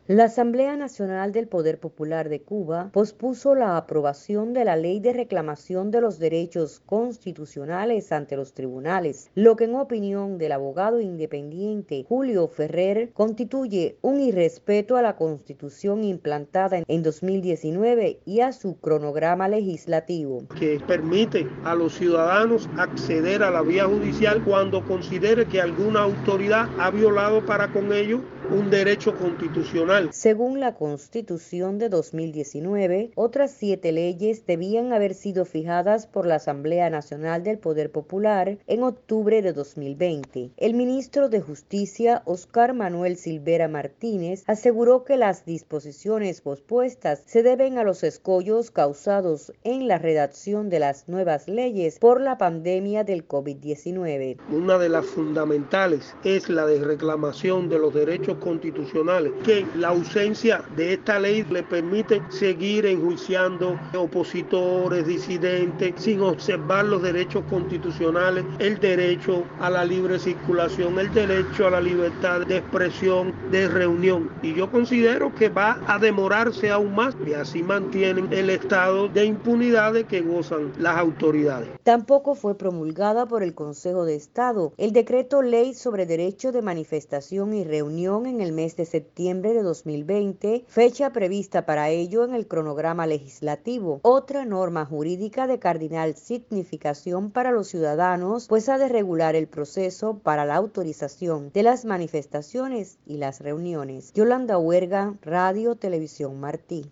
La Asamblea Nacional del Poder Popular de Cuba pospuso la aprobación de la Ley de Reclamación de los Derechos Constitucionales ante los tribunales, lo que en opinión del abogado independiente Julio Ferrer constituye un irrespeto a la Constitución implantada en 2019 y a su cronograma legislativo. Que permite a los ciudadanos acceder a la vía judicial cuando considere que alguna autoridad ha violado para con ello un derecho constitucional. Según la Constitución de 2019, otras 7 leyes debían haber sido fijadas por la Asamblea Nacional del Poder Popular en octubre de 2020. El ministro de Justicia, Oscar Manuel Silvera Martínez, aseguró que las disposiciones pospuestas se deben a los escollos causados en la redacción de las nuevas leyes por la pandemia del COVID-19. Una de las fundamentales es la de reclamación de los derechos constitucionales, que la ausencia de esta ley le permite seguir enjuiciando opositores, disidentes, sin observar los derechos constitucionales, el derecho a la libre circulación, el derecho a la libertad de expresión, de reunión. Y yo considero que va a demorarse aún más y así mantienen el estado de impunidad de que gozan las autoridades. Tampoco fue promulgada por el Consejo de Estado el decreto ley sobre derecho de manifestación y reunión en el mes de septiembre de 2020, fecha prevista para ello en el cronograma legislativo. Otra norma jurídica de cardinal significación para los ciudadanos, pues ha de regular el proceso para la autorización de las manifestaciones y las reuniones. Yolanda Huerga, Radio Televisión Martí.